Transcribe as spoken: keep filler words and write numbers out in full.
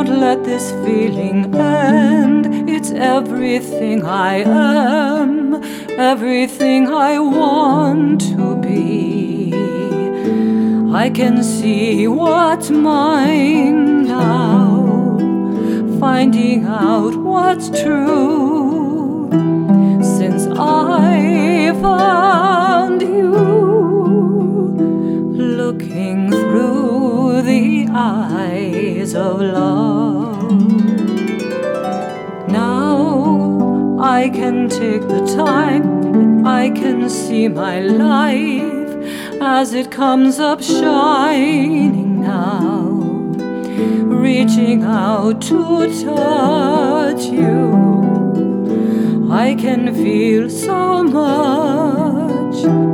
Don't let this feeling end. It's everything I am, everything I want to be. I can see what's mine now, finding out what's true. Since I found you, looking through the eyes of love. Now I can take the time, I can see my life as it comes up shining now, reaching out to touch you. I can feel so much.